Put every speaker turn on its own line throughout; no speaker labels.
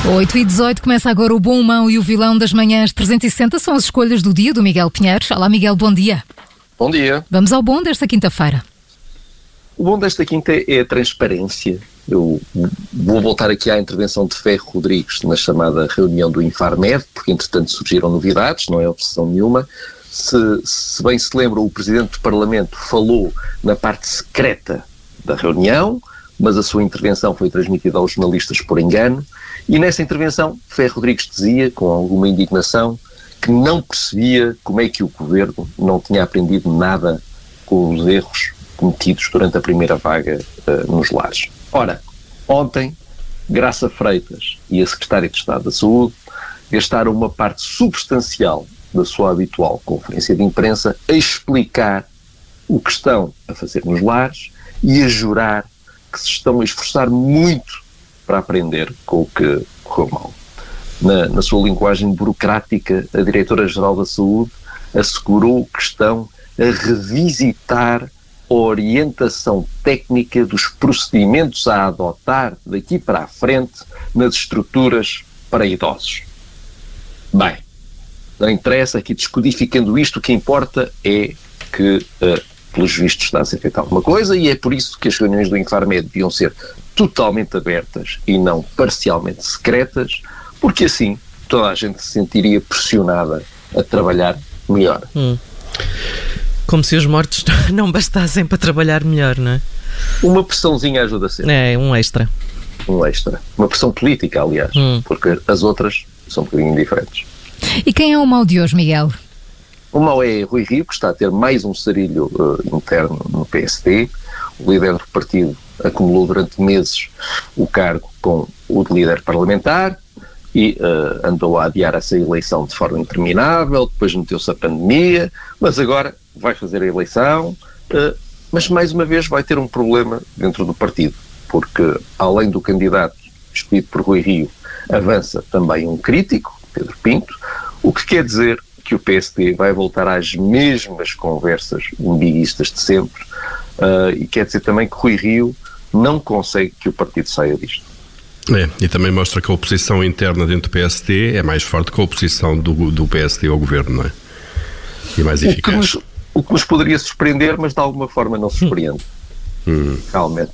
8h18, começa agora o Bom, o Mau e o Vilão das Manhãs 360. São as escolhas do dia do Miguel Pinheiro. Olá, Miguel, bom dia.
Bom dia.
Vamos ao bom desta quinta-feira.
O bom desta quinta é a transparência. Eu vou voltar aqui à intervenção de Ferro Rodrigues na chamada reunião do Infarmed, porque entretanto surgiram novidades, não é obsessão nenhuma. Se bem se lembra, o Presidente do Parlamento falou na parte secreta da reunião, mas a sua intervenção foi transmitida aos jornalistas por engano, e nessa intervenção Ferro Rodrigues dizia, com alguma indignação, que não percebia como é que o Governo não tinha aprendido nada com os erros cometidos durante a primeira vaga nos lares. Ora, ontem, Graça Freitas e a Secretária de Estado da Saúde gastaram uma parte substancial da sua habitual conferência de imprensa a explicar o que estão a fazer nos lares e a jurar que se estão a esforçar muito para aprender com o que correu mal. Na sua linguagem burocrática, a Diretora-Geral da Saúde assegurou que estão a revisitar a orientação técnica dos procedimentos a adotar daqui para a frente nas estruturas para idosos. Bem, não interessa, aqui descodificando isto, o que importa é que, pelos vistos, está a ser feita alguma coisa, e é por isso que as reuniões do Infarmed deviam ser totalmente abertas e não parcialmente secretas, porque assim toda a gente se sentiria pressionada a trabalhar melhor.
Como se os mortos não bastassem para trabalhar melhor, não é?
Uma pressãozinha ajuda sempre.
É, um extra.
Um extra. Uma pressão política, aliás, porque as outras são um bocadinho diferentes.
E quem é o mau de hoje, Miguel?
O mau é Rui Rio, que está a ter mais um sarilho interno no PSD. O líder do partido acumulou durante meses o cargo com o de líder parlamentar e andou a adiar essa eleição de forma interminável, depois meteu-se a pandemia, mas agora vai fazer a eleição, mas mais uma vez vai ter um problema dentro do partido, porque além do candidato escolhido por Rui Rio, avança também um crítico, Pedro Pinto, o que quer dizer que o PSD vai voltar às mesmas conversas umbiguistas de sempre, e quer dizer também que Rui Rio não consegue que o partido saia disto.
E também mostra que a oposição interna dentro do PSD é mais forte que a oposição do PSD ao governo, não é? E mais eficaz.
O que nos poderia surpreender, mas de alguma forma não surpreende. Realmente.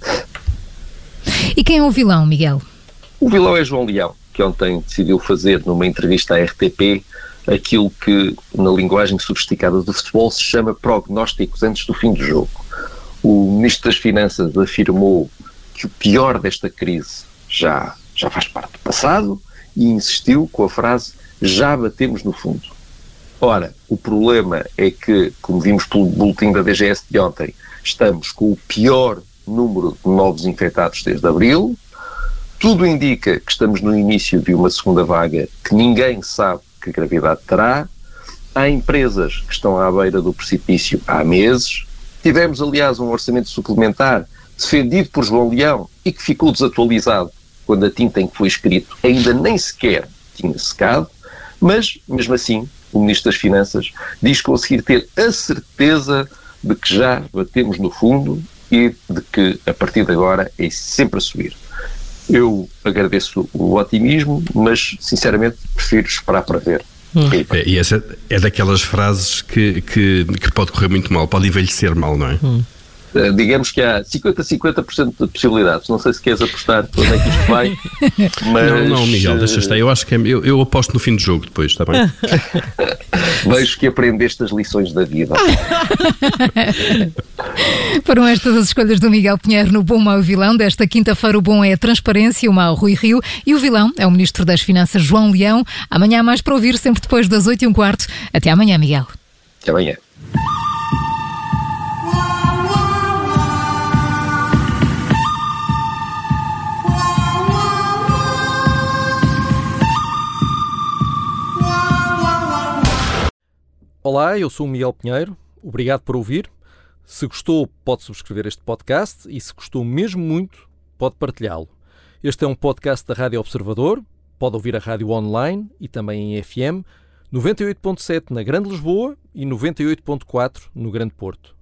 E quem é o vilão, Miguel?
O vilão é João Leão, que ontem decidiu fazer numa entrevista à RTP aquilo que na linguagem sofisticada do futebol se chama prognósticos antes do fim do jogo. O Ministro das Finanças afirmou que o pior desta crise já faz parte do passado e insistiu com a frase "já batemos no fundo". Ora, o problema é que, como vimos pelo boletim da DGS de ontem, estamos com o pior número de novos infectados desde abril. Tudo indica que estamos no início de uma segunda vaga que ninguém sabe que gravidade terá. Há empresas que estão à beira do precipício há meses. Tivemos, aliás, um orçamento suplementar defendido por João Leão e que ficou desatualizado quando a tinta em que foi escrito ainda nem sequer tinha secado, mas, mesmo assim, o Ministro das Finanças diz conseguir ter a certeza de que já batemos no fundo e de que, a partir de agora, é sempre a subir. Eu agradeço o otimismo, mas, sinceramente, prefiro esperar para ver.
E essa é daquelas frases que pode correr muito mal, pode envelhecer mal, não é?
Digamos que há 50% de possibilidades. Não sei se queres apostar onde é que isto vai, mas...
Não, Miguel, deixa estar. Eu acho que eu aposto no fim do jogo depois, está bem?
Vejo que aprendeste as lições da vida.
Foram estas as escolhas do Miguel Pinheiro no Bom, Mau e Vilão. Desta quinta-feira o bom é a transparência, o mau Rui Rio e o vilão é o Ministro das Finanças João Leão. Amanhã há mais para ouvir, sempre depois das 8h15. Até amanhã, Miguel.
Até amanhã.
Olá, eu sou o Miguel Pinheiro, obrigado por ouvir. Se gostou, pode subscrever este podcast e se gostou mesmo muito, pode partilhá-lo. Este é um podcast da Rádio Observador, pode ouvir a rádio online e também em FM, 98.7 na Grande Lisboa e 98.4 no Grande Porto.